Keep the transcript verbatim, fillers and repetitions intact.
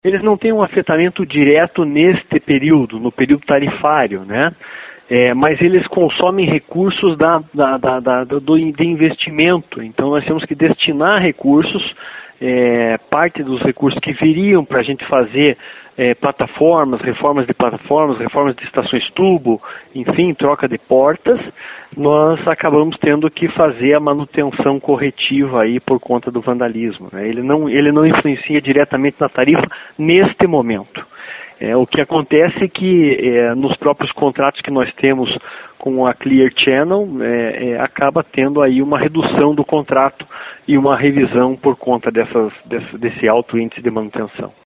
Eles não têm um afetamento direto neste período, no período tarifário, né? É, mas eles consomem recursos da, da, da, da, do, de investimento. Então nós temos que destinar recursos, é, parte dos recursos que viriam para a gente fazer é, plataformas, reformas de plataformas, reformas de estações tubo, enfim, troca de portas, nós acabamos tendo que fazer a manutenção corretiva aí por conta do vandalismo, né? Ele não, ele não influencia diretamente na tarifa neste momento. É, o que acontece é que é, nos próprios contratos que nós temos com a Clear Channel, é, é, acaba tendo aí uma redução do contrato e uma revisão por conta dessas, desse, desse alto índice de manutenção.